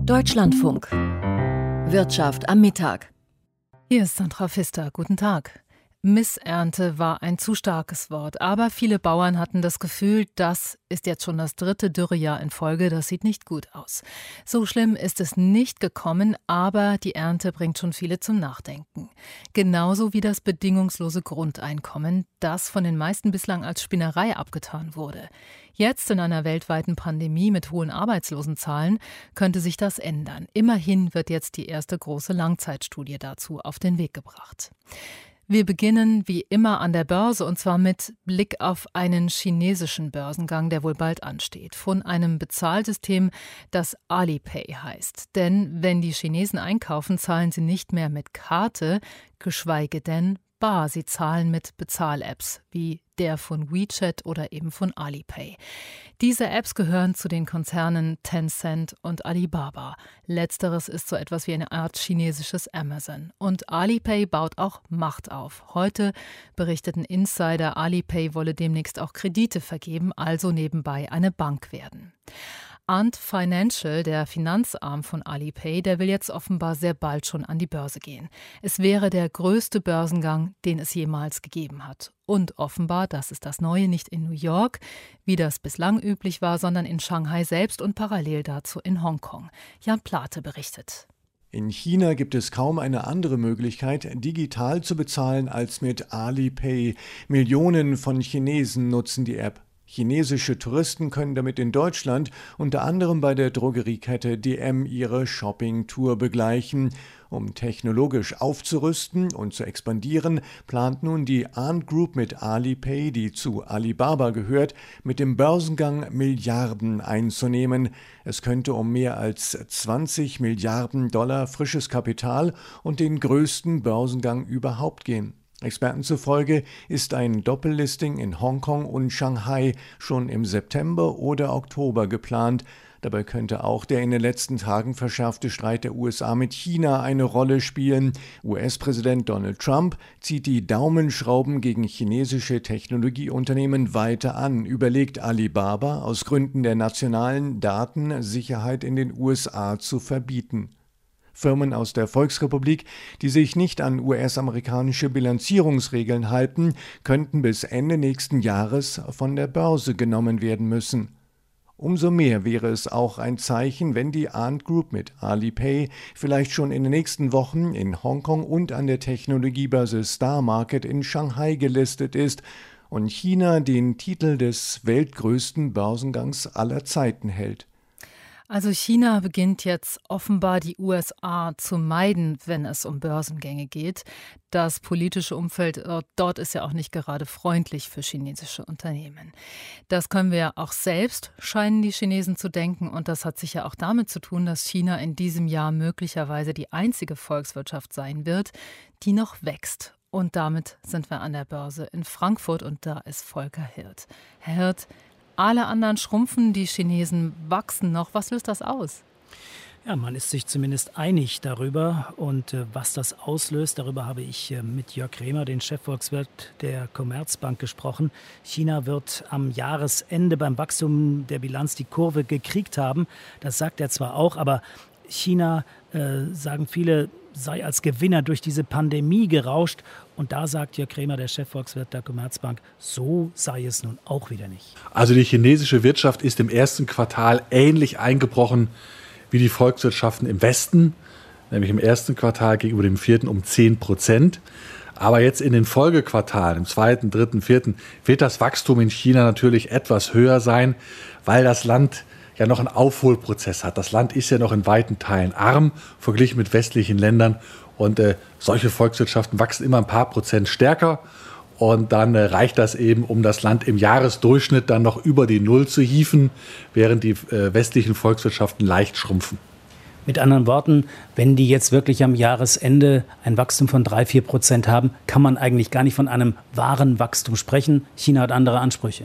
Deutschlandfunk. Wirtschaft am Mittag. Hier ist Sandra Pfister. Guten Tag. Missernte war ein zu starkes Wort, aber viele Bauern hatten das Gefühl, das ist jetzt schon das 3. Dürrejahr in Folge, das sieht nicht gut aus. So schlimm ist es nicht gekommen, aber die Ernte bringt schon viele zum Nachdenken. Genauso wie das bedingungslose Grundeinkommen, das von den meisten bislang als Spinnerei abgetan wurde. Jetzt in einer weltweiten Pandemie mit hohen Arbeitslosenzahlen könnte sich das ändern. Immerhin wird jetzt die erste große Langzeitstudie dazu auf den Weg gebracht. Wir beginnen wie immer an der Börse und zwar mit Blick auf einen chinesischen Börsengang, der wohl bald ansteht. Von einem Bezahlsystem, das Alipay heißt. Denn wenn die Chinesen einkaufen, zahlen sie nicht mehr mit Karte, geschweige denn bar. Sie zahlen mit Bezahl-Apps wie der von WeChat oder eben von Alipay. Diese Apps gehören zu den Konzernen Tencent und Alibaba. Letzteres ist so etwas wie eine Art chinesisches Amazon. Und Alipay baut auch Macht auf. Heute berichteten Insider, Alipay wolle demnächst auch Kredite vergeben, also nebenbei eine Bank werden. Ant Financial, der Finanzarm von Alipay, der will jetzt offenbar sehr bald schon an die Börse gehen. Es wäre der größte Börsengang, den es jemals gegeben hat. Und offenbar, das ist das Neue, nicht in New York, wie das bislang üblich war, sondern in Shanghai selbst und parallel dazu in Hongkong. Jan Plate berichtet. In China gibt es kaum eine andere Möglichkeit, digital zu bezahlen als mit Alipay. Millionen von Chinesen nutzen die App. Chinesische Touristen können damit in Deutschland unter anderem bei der Drogeriekette DM ihre Shopping-Tour begleichen. Um technologisch aufzurüsten und zu expandieren, plant nun die Ant Group mit Alipay, die zu Alibaba gehört, mit dem Börsengang Milliarden einzunehmen. Es könnte um mehr als 20 Milliarden Dollar frisches Kapital und den größten Börsengang überhaupt gehen. Experten zufolge ist ein Doppellisting in Hongkong und Shanghai schon im September oder Oktober geplant. Dabei könnte auch der in den letzten Tagen verschärfte Streit der USA mit China eine Rolle spielen. US-Präsident Donald Trump zieht die Daumenschrauben gegen chinesische Technologieunternehmen weiter an, überlegt Alibaba aus Gründen der nationalen Datensicherheit in den USA zu verbieten. Firmen aus der Volksrepublik, die sich nicht an US-amerikanische Bilanzierungsregeln halten, könnten bis Ende nächsten Jahres von der Börse genommen werden müssen. Umso mehr wäre es auch ein Zeichen, wenn die Ant Group mit Alipay vielleicht schon in den nächsten Wochen in Hongkong und an der Technologiebörse Star Market in Shanghai gelistet ist und China den Titel des weltgrößten Börsengangs aller Zeiten hält. Also China beginnt jetzt offenbar die USA zu meiden, wenn es um Börsengänge geht. Das politische Umfeld dort ist ja auch nicht gerade freundlich für chinesische Unternehmen. Das können wir ja auch selbst, scheinen die Chinesen zu denken. Und das hat sicher auch damit zu tun, dass China in diesem Jahr möglicherweise die einzige Volkswirtschaft sein wird, die noch wächst. Und damit sind wir an der Börse in Frankfurt und da ist Volker Hirt. Herr Hirt, alle anderen schrumpfen, die Chinesen wachsen noch. Was löst das aus? Ja, man ist sich zumindest einig darüber. Und was das auslöst, darüber habe ich mit Jörg Krämer, den Chefvolkswirt der Commerzbank, gesprochen. China wird am Jahresende beim Wachstum der Bilanz die Kurve gekriegt haben. Das sagt er zwar auch, aber China, sagen viele, sei als Gewinner durch diese Pandemie gerauscht. Und da sagt Jörg Krämer, der Chefvolkswirt der Commerzbank, so sei es nun auch wieder nicht. Also die chinesische Wirtschaft ist im ersten Quartal ähnlich eingebrochen wie die Volkswirtschaften im Westen, nämlich im ersten Quartal gegenüber dem vierten um 10%. Aber jetzt in den Folgequartalen, im zweiten, dritten, vierten, wird das Wachstum in China natürlich etwas höher sein, weil das Land ja noch einen Aufholprozess hat. Das Land ist ja noch in weiten Teilen arm, verglichen mit westlichen Ländern. Und solche Volkswirtschaften wachsen immer ein paar Prozent stärker. Und dann reicht das eben, um das Land im Jahresdurchschnitt dann noch über die Null zu hieven, während die westlichen Volkswirtschaften leicht schrumpfen. Mit anderen Worten, wenn die jetzt wirklich am Jahresende ein Wachstum von 3-4% haben, kann man eigentlich gar nicht von einem wahren Wachstum sprechen. China hat andere Ansprüche.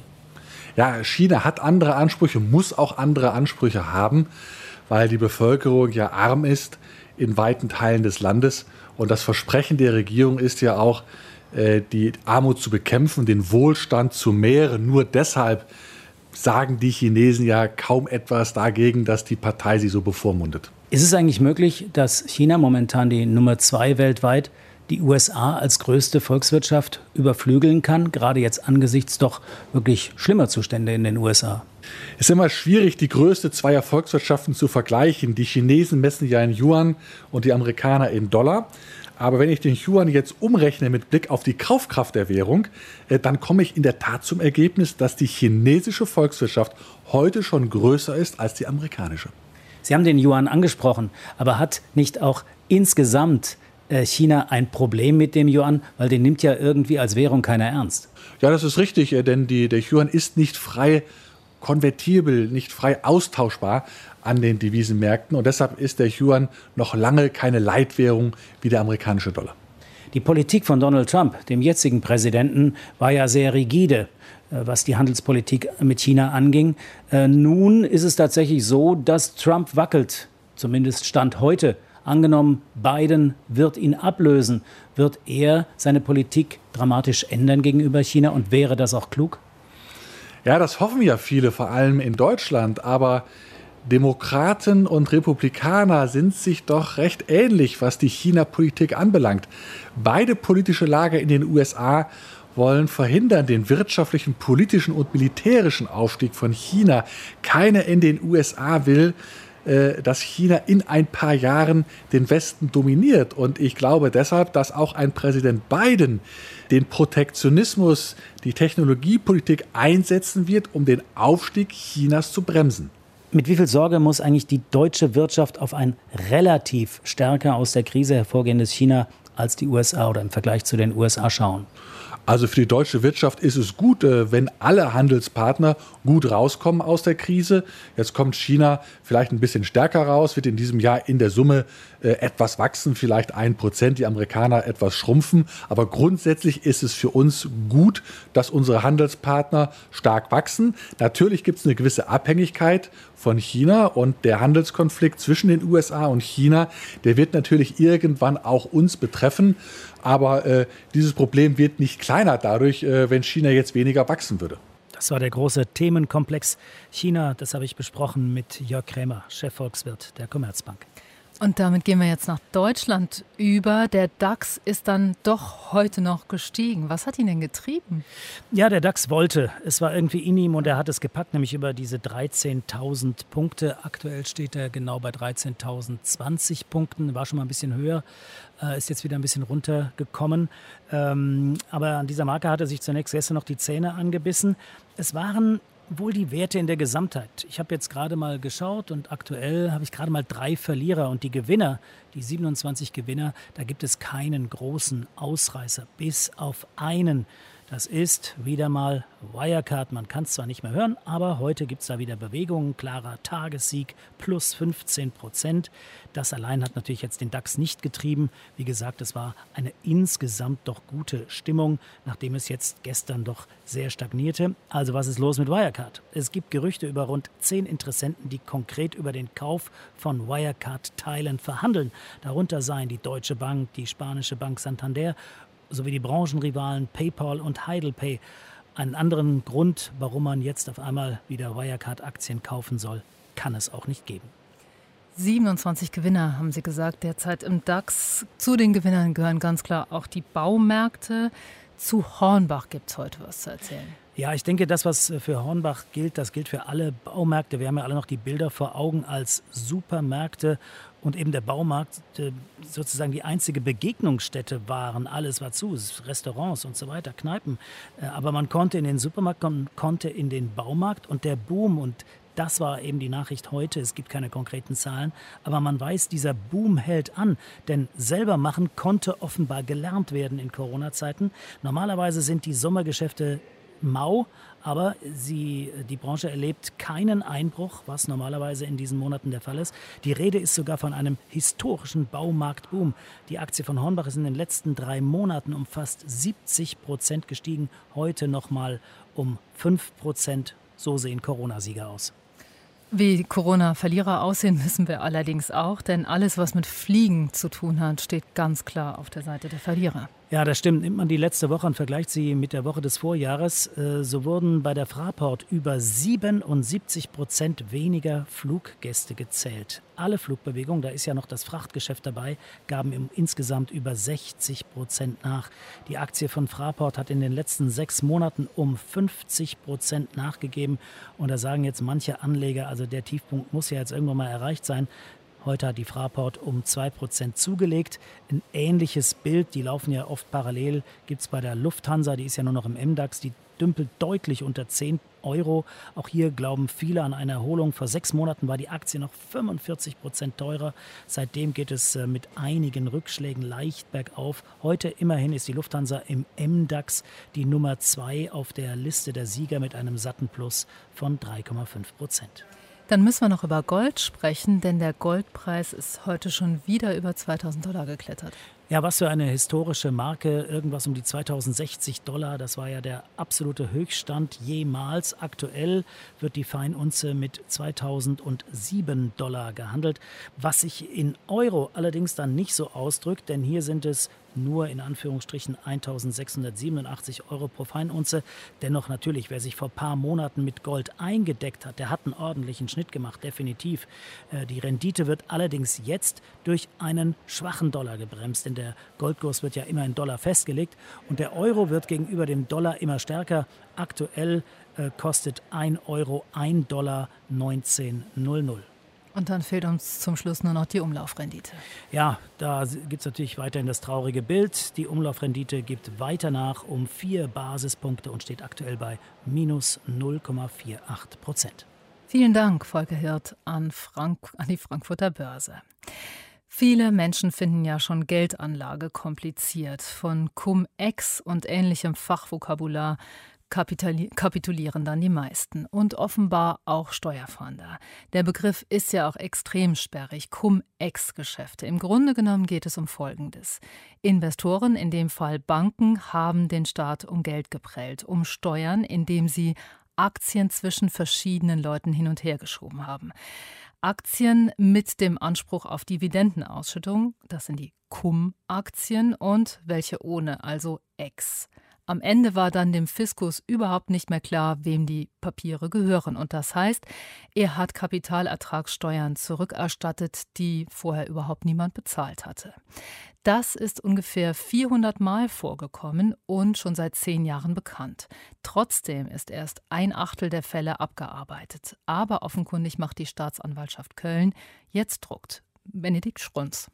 Ja, China hat andere Ansprüche, muss auch andere Ansprüche haben, weil die Bevölkerung ja arm ist in weiten Teilen des Landes. Und das Versprechen der Regierung ist ja auch, die Armut zu bekämpfen, den Wohlstand zu mehren. Nur deshalb sagen die Chinesen ja kaum etwas dagegen, dass die Partei sie so bevormundet. Ist es eigentlich möglich, dass China momentan die Nummer 2 weltweit die USA als größte Volkswirtschaft überflügeln kann, gerade jetzt angesichts doch wirklich schlimmer Zustände in den USA? Es ist immer schwierig, die größte zweier Volkswirtschaften zu vergleichen. Die Chinesen messen ja in Yuan und die Amerikaner in Dollar. Aber wenn ich den Yuan jetzt umrechne mit Blick auf die Kaufkraft der Währung, dann komme ich in der Tat zum Ergebnis, dass die chinesische Volkswirtschaft heute schon größer ist als die amerikanische. Sie haben den Yuan angesprochen, aber hat nicht auch insgesamt China ein Problem mit dem Yuan? Weil den nimmt ja irgendwie als Währung keiner ernst. Ja, das ist richtig, denn der Yuan ist nicht frei konvertibel, nicht frei austauschbar an den Devisenmärkten. Und deshalb ist der Yuan noch lange keine Leitwährung wie der amerikanische Dollar. Die Politik von Donald Trump, dem jetzigen Präsidenten, war ja sehr rigide, was die Handelspolitik mit China anging. Nun ist es tatsächlich so, dass Trump wackelt, zumindest Stand heute. Angenommen, Biden wird ihn ablösen. Wird er seine Politik dramatisch ändern gegenüber China und wäre das auch klug? Ja, das hoffen ja viele, vor allem in Deutschland. Aber Demokraten und Republikaner sind sich doch recht ähnlich, was die China-Politik anbelangt. Beide politische Lager in den USA wollen verhindern den wirtschaftlichen, politischen und militärischen Aufstieg von China. Keiner in den USA will, dass China in ein paar Jahren den Westen dominiert. Und ich glaube deshalb, dass auch ein Präsident Biden den Protektionismus, die Technologiepolitik einsetzen wird, um den Aufstieg Chinas zu bremsen. Mit wie viel Sorge muss eigentlich die deutsche Wirtschaft auf ein relativ stärker aus der Krise hervorgehendes China als die USA oder im Vergleich zu den USA schauen? Also für die deutsche Wirtschaft ist es gut, wenn alle Handelspartner gut rauskommen aus der Krise. Jetzt kommt China vielleicht ein bisschen stärker raus, wird in diesem Jahr in der Summe etwas wachsen, vielleicht 1%, die Amerikaner etwas schrumpfen. Aber grundsätzlich ist es für uns gut, dass unsere Handelspartner stark wachsen. Natürlich gibt es eine gewisse Abhängigkeit von China und der Handelskonflikt zwischen den USA und China, der wird natürlich irgendwann auch uns betreffen. Aber dieses Problem wird nicht kleiner dadurch, wenn China jetzt weniger wachsen würde. Das war der große Themenkomplex China. Das habe ich besprochen mit Jörg Krämer, Chefvolkswirt der Commerzbank. Und damit gehen wir jetzt nach Deutschland über. Der DAX ist dann doch heute noch gestiegen. Was hat ihn denn getrieben? Ja, der DAX wollte. Es war irgendwie in ihm und er hat es gepackt, nämlich über diese 13.000 Punkte. Aktuell steht er genau bei 13.020 Punkten. War schon mal ein bisschen höher, ist jetzt wieder ein bisschen runtergekommen. Aber an dieser Marke hat er sich zunächst gestern noch die Zähne angebissen. Es waren wohl die Werte in der Gesamtheit. Ich habe jetzt gerade mal geschaut und aktuell habe ich gerade mal 3 Verlierer und die Gewinner, die 27 Gewinner, da gibt es keinen großen Ausreißer, bis auf einen. Das ist wieder mal Wirecard. Man kann es zwar nicht mehr hören, aber heute gibt es da wieder Bewegungen. Klarer Tagessieg, plus 15%. Das allein hat natürlich jetzt den DAX nicht getrieben. Wie gesagt, es war eine insgesamt doch gute Stimmung, nachdem es jetzt gestern doch sehr stagnierte. Also was ist los mit Wirecard? Es gibt Gerüchte über rund 10 Interessenten, die konkret über den Kauf von Wirecard-Teilen verhandeln. Darunter seien die Deutsche Bank, die spanische Bank Santander, sowie die Branchenrivalen PayPal und HeidelPay. Einen anderen Grund, warum man jetzt auf einmal wieder Wirecard-Aktien kaufen soll, kann es auch nicht geben. 27 Gewinner, haben Sie gesagt, derzeit im DAX. Zu den Gewinnern gehören ganz klar auch die Baumärkte. Zu Hornbach gibt es heute was zu erzählen. Ja, ich denke, das, was für Hornbach gilt, das gilt für alle Baumärkte. Wir haben ja alle noch die Bilder vor Augen als Supermärkte und eben der Baumarkt sozusagen die einzige Begegnungsstätte waren. Alles war zu, Restaurants und so weiter, Kneipen. Aber man konnte in den Supermarkt, man konnte in den Baumarkt und der Boom, und das war eben die Nachricht heute, es gibt keine konkreten Zahlen, aber man weiß, dieser Boom hält an, denn selber machen konnte offenbar gelernt werden in Corona-Zeiten. Normalerweise sind die Sommergeschäfte mau, aber die Branche erlebt keinen Einbruch, was normalerweise in diesen Monaten der Fall ist. Die Rede ist sogar von einem historischen Baumarktboom. Die Aktie von Hornbach ist in den letzten 3 Monaten um fast 70% gestiegen, heute nochmal um 5%. So sehen Corona-Sieger aus. Wie Corona-Verlierer aussehen, wissen wir allerdings auch, denn alles, was mit Fliegen zu tun hat, steht ganz klar auf der Seite der Verlierer. Ja, das stimmt. Nimmt man die letzte Woche und vergleicht sie mit der Woche des Vorjahres, so wurden bei der Fraport über 77% weniger Fluggäste gezählt. Alle Flugbewegungen, da ist ja noch das Frachtgeschäft dabei, gaben insgesamt über 60% nach. Die Aktie von Fraport hat in den letzten 6 Monaten um 50% nachgegeben. Und da sagen jetzt manche Anleger, also der Tiefpunkt muss ja jetzt irgendwann mal erreicht sein. Heute hat die Fraport um 2% zugelegt. Ein ähnliches Bild, die laufen ja oft parallel, gibt es bei der Lufthansa, die ist ja nur noch im MDAX, die dümpelt deutlich unter 10 Euro. Auch hier glauben viele an eine Erholung. Vor 6 Monaten war die Aktie noch 45% teurer. Seitdem geht es mit einigen Rückschlägen leicht bergauf. Heute immerhin ist die Lufthansa im MDAX die Nummer 2 auf der Liste der Sieger mit einem satten Plus von 3,5%. Dann müssen wir noch über Gold sprechen, denn der Goldpreis ist heute schon wieder über $2.000 geklettert. Ja, was für eine historische Marke, irgendwas um die $2060. Das war ja der absolute Höchststand jemals. Aktuell wird die Feinunze mit $2007 gehandelt, was sich in Euro allerdings dann nicht so ausdrückt, denn hier sind es nur in Anführungsstrichen 1.687 Euro pro Feinunze. Dennoch natürlich, wer sich vor ein paar Monaten mit Gold eingedeckt hat, der hat einen ordentlichen Schnitt gemacht, definitiv. Die Rendite wird allerdings jetzt durch einen schwachen Dollar gebremst, denn der Goldkurs wird ja immer in Dollar festgelegt und der Euro wird gegenüber dem Dollar immer stärker. Aktuell kostet 1 Euro $1,1900. Und dann fehlt uns zum Schluss nur noch die Umlaufrendite. Ja, da gibt es natürlich weiterhin das traurige Bild. Die Umlaufrendite gibt weiter nach um 4 Basispunkte und steht aktuell bei minus 0,48%. Vielen Dank, Volker Hirt, an die Frankfurter Börse. Viele Menschen finden ja schon Geldanlage kompliziert. Von Cum-Ex und ähnlichem Fachvokabular kapitulieren dann die meisten und offenbar auch Steuerfahnder. Der Begriff ist ja auch extrem sperrig, Cum-Ex-Geschäfte. Im Grunde genommen geht es um Folgendes. Investoren, in dem Fall Banken, haben den Staat um Geld geprellt, um Steuern, indem sie Aktien zwischen verschiedenen Leuten hin und her geschoben haben. Aktien mit dem Anspruch auf Dividendenausschüttung, das sind die Cum-Aktien, und welche ohne, also Ex. Am Ende war dann dem Fiskus überhaupt nicht mehr klar, wem die Papiere gehören. Und das heißt, er hat Kapitalertragssteuern zurückerstattet, die vorher überhaupt niemand bezahlt hatte. Das ist ungefähr 400 Mal vorgekommen und schon seit 10 Jahren bekannt. Trotzdem ist erst 1/8 der Fälle abgearbeitet. Aber offenkundig macht die Staatsanwaltschaft Köln jetzt Druck. Benedikt Schrunz.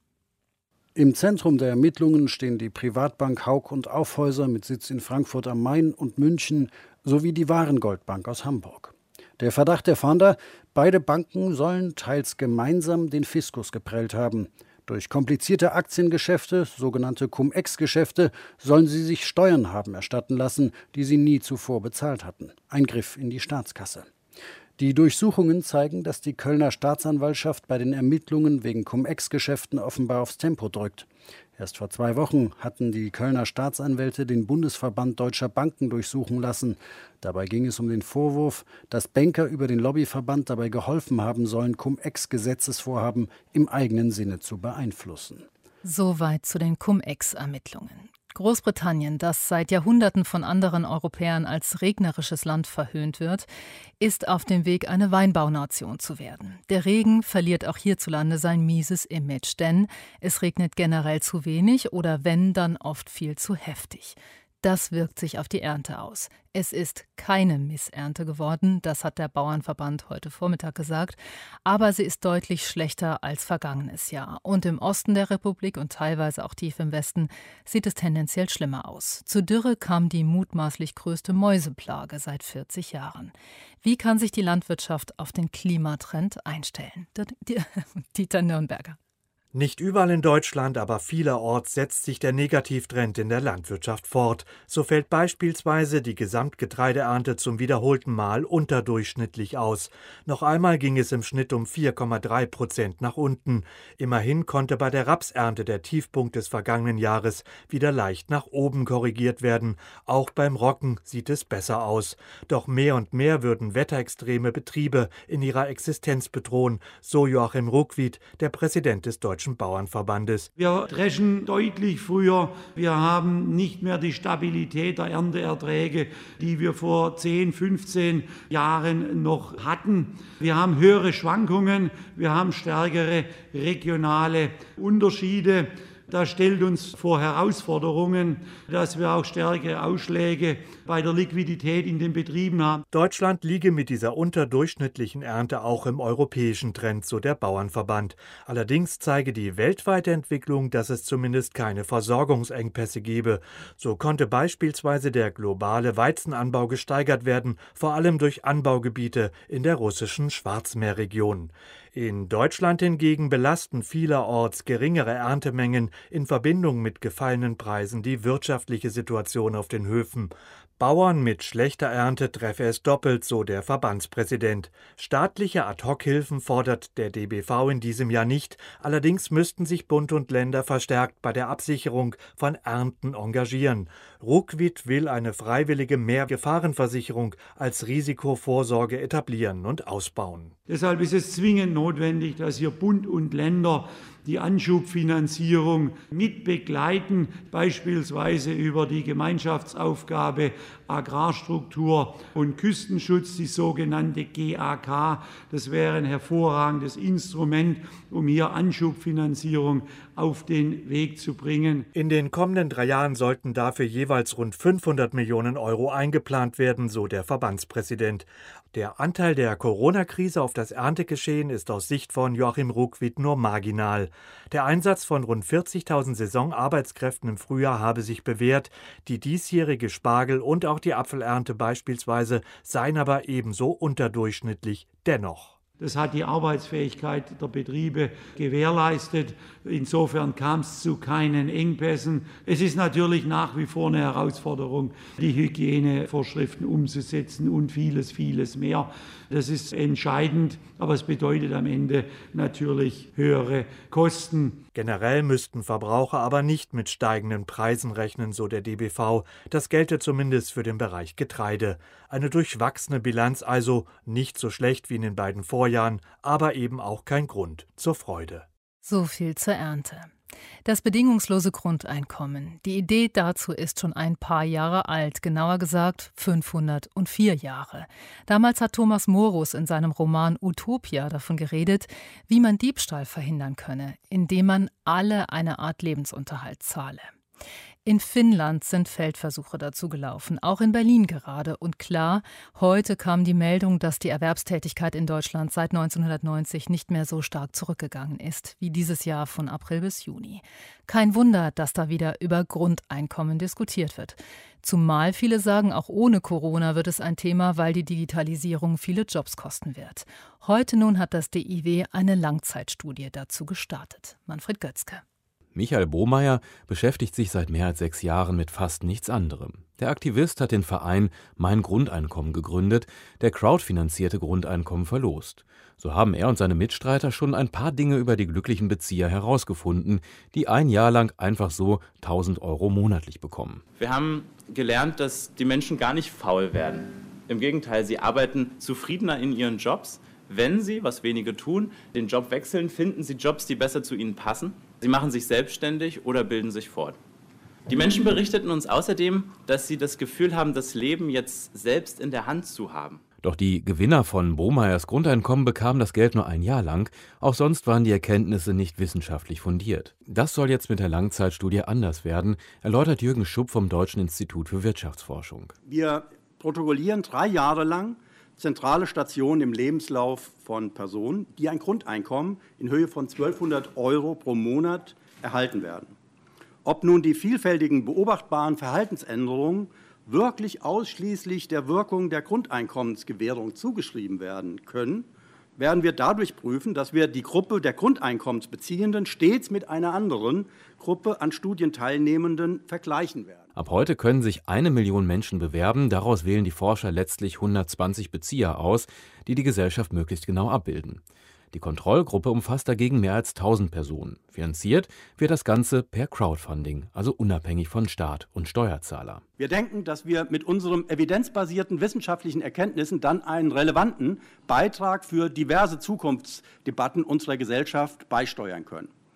Im Zentrum der Ermittlungen stehen die Privatbank Hauck und Aufhäuser mit Sitz in Frankfurt am Main und München sowie die Warengoldbank aus Hamburg. Der Verdacht der Fahnder: beide Banken sollen teils gemeinsam den Fiskus geprellt haben. Durch komplizierte Aktiengeschäfte, sogenannte Cum-Ex-Geschäfte, sollen sie sich Steuern haben erstatten lassen, die sie nie zuvor bezahlt hatten. Ein Griff in die Staatskasse. Die Durchsuchungen zeigen, dass die Kölner Staatsanwaltschaft bei den Ermittlungen wegen Cum-Ex-Geschäften offenbar aufs Tempo drückt. Erst vor 2 Wochen hatten die Kölner Staatsanwälte den Bundesverband Deutscher Banken durchsuchen lassen. Dabei ging es um den Vorwurf, dass Banker über den Lobbyverband dabei geholfen haben sollen, Cum-Ex-Gesetzesvorhaben im eigenen Sinne zu beeinflussen. Soweit zu den Cum-Ex-Ermittlungen. Großbritannien, das seit Jahrhunderten von anderen Europäern als regnerisches Land verhöhnt wird, ist auf dem Weg, eine Weinbaunation zu werden. Der Regen verliert auch hierzulande sein mieses Image, denn es regnet generell zu wenig oder wenn, dann oft viel zu heftig. Das wirkt sich auf die Ernte aus. Es ist keine Missernte geworden, das hat der Bauernverband heute Vormittag gesagt, aber sie ist deutlich schlechter als vergangenes Jahr. Und im Osten der Republik und teilweise auch tief im Westen sieht es tendenziell schlimmer aus. Zur Dürre kam die mutmaßlich größte Mäuseplage seit 40 Jahren. Wie kann sich die Landwirtschaft auf den Klimatrend einstellen? Dieter Nürnberger. Nicht überall in Deutschland, aber vielerorts setzt sich der Negativtrend in der Landwirtschaft fort. So fällt beispielsweise die Gesamtgetreideernte zum wiederholten Mal unterdurchschnittlich aus. Noch einmal ging es im Schnitt um 4,3% nach unten. Immerhin konnte bei der Rapsernte der Tiefpunkt des vergangenen Jahres wieder leicht nach oben korrigiert werden. Auch beim Roggen sieht es besser aus. Doch mehr und mehr würden wetterextreme Betriebe in ihrer Existenz bedrohen, so Joachim Ruckwied, der Präsident des Deutschen Deutschen Bauernverbandes. Wir dreschen deutlich früher. Wir haben nicht mehr die Stabilität der Ernteerträge, die wir vor 10, 15 Jahren noch hatten. Wir haben höhere Schwankungen, wir haben stärkere regionale Unterschiede. Das stellt uns vor Herausforderungen, dass wir auch stärkere Ausschläge bei der Liquidität in den Betrieben haben. Deutschland liege mit dieser unterdurchschnittlichen Ernte auch im europäischen Trend, so der Bauernverband. Allerdings zeige die weltweite Entwicklung, dass es zumindest keine Versorgungsengpässe gebe. So konnte beispielsweise der globale Weizenanbau gesteigert werden, vor allem durch Anbaugebiete in der russischen Schwarzmeerregion. In Deutschland hingegen belasten vielerorts geringere Erntemengen in Verbindung mit gefallenen Preisen die wirtschaftliche Situation auf den Höfen. Bauern mit schlechter Ernte treffe es doppelt, so der Verbandspräsident. Staatliche Ad-hoc-Hilfen fordert der DBV in diesem Jahr nicht. Allerdings müssten sich Bund und Länder verstärkt bei der Absicherung von Ernten engagieren. Ruckwied will eine freiwillige Mehrgefahrenversicherung als Risikovorsorge etablieren und ausbauen. Deshalb ist es zwingend notwendig, dass hier Bund und Länder die Anschubfinanzierung mit begleiten, beispielsweise über die Gemeinschaftsaufgabe Agrarstruktur und Küstenschutz, die sogenannte GAK. Das wäre ein hervorragendes Instrument, um hier Anschubfinanzierung auf den Weg zu bringen. In den kommenden 3 Jahren sollten dafür jeweils rund 500 Millionen Euro eingeplant werden, so der Verbandspräsident. Der Anteil der Corona-Krise auf das Erntegeschehen ist aus Sicht von Joachim Ruckwied nur marginal. Der Einsatz von rund 40.000 Saisonarbeitskräften im Frühjahr habe sich bewährt. Die diesjährige Spargel- und auch die Apfelernte beispielsweise seien aber ebenso unterdurchschnittlich dennoch. Das hat die Arbeitsfähigkeit der Betriebe gewährleistet. Insofern kam es zu keinen Engpässen. Es ist natürlich nach wie vor eine Herausforderung, die Hygienevorschriften umzusetzen und vieles, vieles mehr. Das ist entscheidend, aber es bedeutet am Ende natürlich höhere Kosten. Generell müssten Verbraucher aber nicht mit steigenden Preisen rechnen, so der DBV. Das gelte zumindest für den Bereich Getreide. Eine durchwachsene Bilanz also, nicht so schlecht wie in den beiden Vorjahren, aber eben auch kein Grund zur Freude. So viel zur Ernte. Das bedingungslose Grundeinkommen. Die Idee dazu ist schon ein paar Jahre alt, genauer gesagt 504 Jahre. Damals hat Thomas Morus in seinem Roman Utopia davon geredet, wie man Diebstahl verhindern könne, indem man alle eine Art Lebensunterhalt zahle. In Finnland sind Feldversuche dazu gelaufen, auch in Berlin gerade. Und klar, heute kam die Meldung, dass die Erwerbstätigkeit in Deutschland seit 1990 nicht mehr so stark zurückgegangen ist, wie dieses Jahr von April bis Juni. Kein Wunder, dass da wieder über Grundeinkommen diskutiert wird. Zumal viele sagen, auch ohne Corona wird es ein Thema, weil die Digitalisierung viele Jobs kosten wird. Heute nun hat das DIW eine Langzeitstudie dazu gestartet. Manfred Götzke. Michael Bohmeier beschäftigt sich seit mehr als 6 Jahren mit fast nichts anderem. Der Aktivist hat den Verein Mein Grundeinkommen gegründet, der crowdfinanzierte Grundeinkommen verlost. So haben er und seine Mitstreiter schon ein paar Dinge über die glücklichen Bezieher herausgefunden, die ein Jahr lang einfach so 1.000 Euro monatlich bekommen. Wir haben gelernt, dass die Menschen gar nicht faul werden. Im Gegenteil, sie arbeiten zufriedener in ihren Jobs. Wenn sie, was wenige tun, den Job wechseln, finden sie Jobs, die besser zu ihnen passen. Sie machen sich selbstständig oder bilden sich fort. Die Menschen berichteten uns außerdem, dass sie das Gefühl haben, das Leben jetzt selbst in der Hand zu haben. Doch die Gewinner von Bohmeiers Grundeinkommen bekamen das Geld nur ein Jahr lang. Auch sonst waren die Erkenntnisse nicht wissenschaftlich fundiert. Das soll jetzt mit der Langzeitstudie anders werden, erläutert Jürgen Schupp vom Deutschen Institut für Wirtschaftsforschung. Wir protokollieren 3 Jahre lang zentrale Stationen im Lebenslauf von Personen, die ein Grundeinkommen in Höhe von 1.200 Euro pro Monat erhalten werden. Ob nun die vielfältigen beobachtbaren Verhaltensänderungen wirklich ausschließlich der Wirkung der Grundeinkommensgewährung zugeschrieben werden können, werden wir dadurch prüfen, dass wir die Gruppe der Grundeinkommensbeziehenden stets mit einer anderen Gruppe an Studienteilnehmenden vergleichen werden. Ab heute können sich 1 Million Menschen bewerben. Daraus wählen die Forscher letztlich 120 Bezieher aus, die die Gesellschaft möglichst genau abbilden. Die Kontrollgruppe umfasst dagegen mehr als 1.000 Personen. Finanziert wird das Ganze per Crowdfunding, also unabhängig von Staat und Steuerzahler. Wir denken, dass wir mit unseren evidenzbasierten wissenschaftlichen Erkenntnissen dann einen relevanten Beitrag für diverse Zukunftsdebatten unserer Gesellschaft beisteuern können.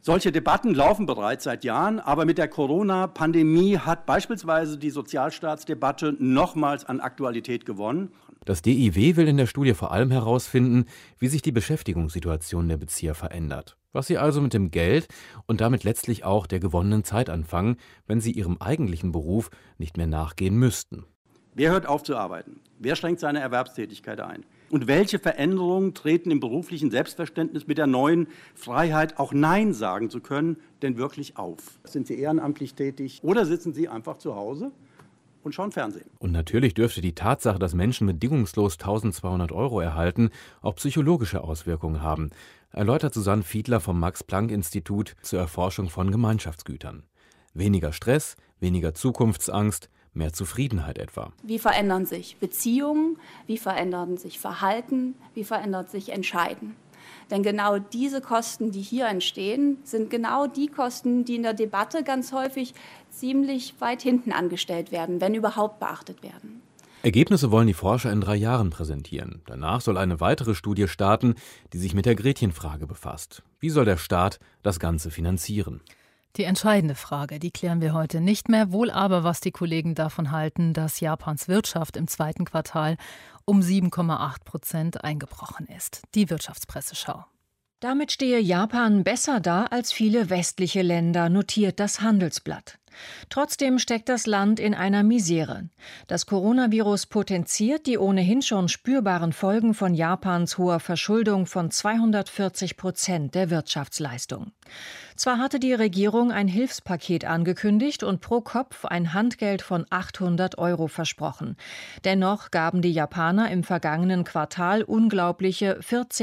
Solche Debatten laufen bereits seit Jahren, aber mit der Corona-Pandemie hat beispielsweise die Sozialstaatsdebatte nochmals an Aktualität gewonnen. Das DIW will in der Studie vor allem herausfinden, wie sich die Beschäftigungssituation der Bezieher verändert. Was sie also mit dem Geld und damit letztlich auch der gewonnenen Zeit anfangen, wenn sie ihrem eigentlichen Beruf nicht mehr nachgehen müssten. Wer hört auf zu arbeiten? Wer schränkt seine Erwerbstätigkeit ein? Und welche Veränderungen treten im beruflichen Selbstverständnis mit der neuen Freiheit, auch Nein sagen zu können, denn wirklich auf? Sind Sie ehrenamtlich tätig oder sitzen Sie einfach zu Hause und schauen Fernsehen? Und natürlich dürfte die Tatsache, dass Menschen bedingungslos 1.200 € erhalten, auch psychologische Auswirkungen haben, erläutert Susanne Fiedler vom Max-Planck-Institut zur Erforschung von Gemeinschaftsgütern. Weniger Stress, weniger Zukunftsangst, mehr Zufriedenheit etwa. Wie verändern sich Beziehungen, wie verändern sich Verhalten, wie verändert sich Entscheiden? Denn genau diese Kosten, die hier entstehen, sind genau die Kosten, die in der Debatte ganz häufig ziemlich weit hinten angestellt werden, wenn überhaupt beachtet werden. Ergebnisse wollen die Forscher in 3 Jahren präsentieren. Danach soll eine weitere Studie starten, die sich mit der Gretchenfrage befasst. Wie soll der Staat das Ganze finanzieren? Die entscheidende Frage, die klären wir heute nicht mehr, wohl aber, was die Kollegen davon halten, dass Japans Wirtschaft im 2. Quartal um 7,8% eingebrochen ist. Die Wirtschaftspresseschau. Damit stehe Japan besser da als viele westliche Länder, notiert das Handelsblatt. Trotzdem steckt das Land in einer Misere. Das Coronavirus potenziert die ohnehin schon spürbaren Folgen von Japans hoher Verschuldung von 240% der Wirtschaftsleistung. Zwar hatte die Regierung ein Hilfspaket angekündigt und pro Kopf ein Handgeld von 800 € versprochen. Dennoch gaben die Japaner im vergangenen Quartal unglaubliche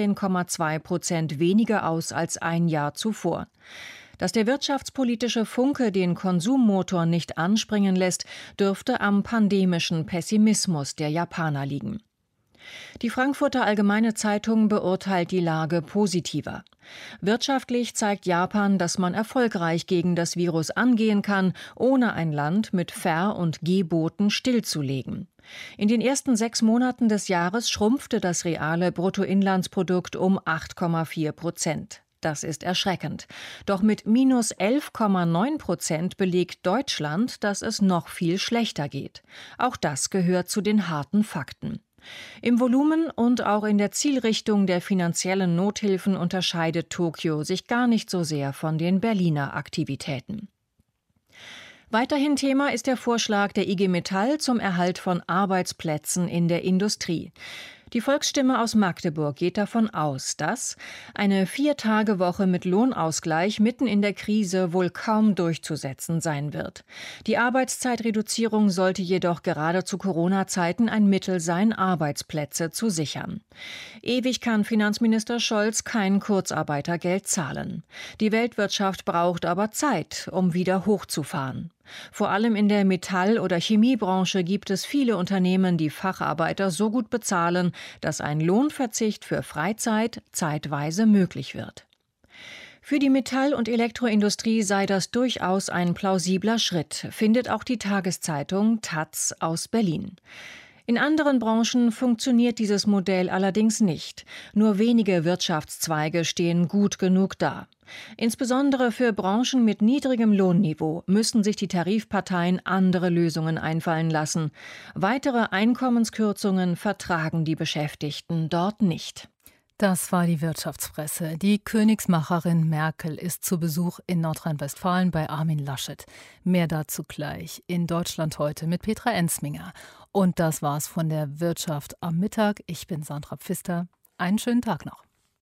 14,2% weniger aus als ein Jahr zuvor. Dass der wirtschaftspolitische Funke den Konsummotor nicht anspringen lässt, dürfte am pandemischen Pessimismus der Japaner liegen. Die Frankfurter Allgemeine Zeitung beurteilt die Lage positiver. Wirtschaftlich zeigt Japan, dass man erfolgreich gegen das Virus angehen kann, ohne ein Land mit Ver- und Geboten stillzulegen. In den ersten 6 Monaten des Jahres schrumpfte das reale Bruttoinlandsprodukt um 8,4%. Das ist erschreckend. Doch mit minus 11,9% belegt Deutschland, dass es noch viel schlechter geht. Auch das gehört zu den harten Fakten. Im Volumen und auch in der Zielrichtung der finanziellen Nothilfen unterscheidet Tokio sich gar nicht so sehr von den Berliner Aktivitäten. Weiterhin Thema ist der Vorschlag der IG Metall zum Erhalt von Arbeitsplätzen in der Industrie. Die Volksstimme aus Magdeburg geht davon aus, dass eine 4-Tage-Woche mit Lohnausgleich mitten in der Krise wohl kaum durchzusetzen sein wird. Die Arbeitszeitreduzierung sollte jedoch gerade zu Corona-Zeiten ein Mittel sein, Arbeitsplätze zu sichern. Ewig kann Finanzminister Scholz kein Kurzarbeitergeld zahlen. Die Weltwirtschaft braucht aber Zeit, um wieder hochzufahren. Vor allem in der Metall- oder Chemiebranche gibt es viele Unternehmen, die Facharbeiter so gut bezahlen, dass ein Lohnverzicht für Freizeit zeitweise möglich wird. Für die Metall- und Elektroindustrie sei das durchaus ein plausibler Schritt, findet auch die Tageszeitung taz aus Berlin. In anderen Branchen funktioniert dieses Modell allerdings nicht. Nur wenige Wirtschaftszweige stehen gut genug da. Insbesondere für Branchen mit niedrigem Lohnniveau müssen sich die Tarifparteien andere Lösungen einfallen lassen. Weitere Einkommenskürzungen vertragen die Beschäftigten dort nicht. Das war die Wirtschaftspresse. Die Königsmacherin Merkel ist zu Besuch in Nordrhein-Westfalen bei Armin Laschet. Mehr dazu gleich in Deutschland heute mit Petra Ensminger. Und das war's von der Wirtschaft am Mittag. Ich bin Sandra Pfister. Einen schönen Tag noch.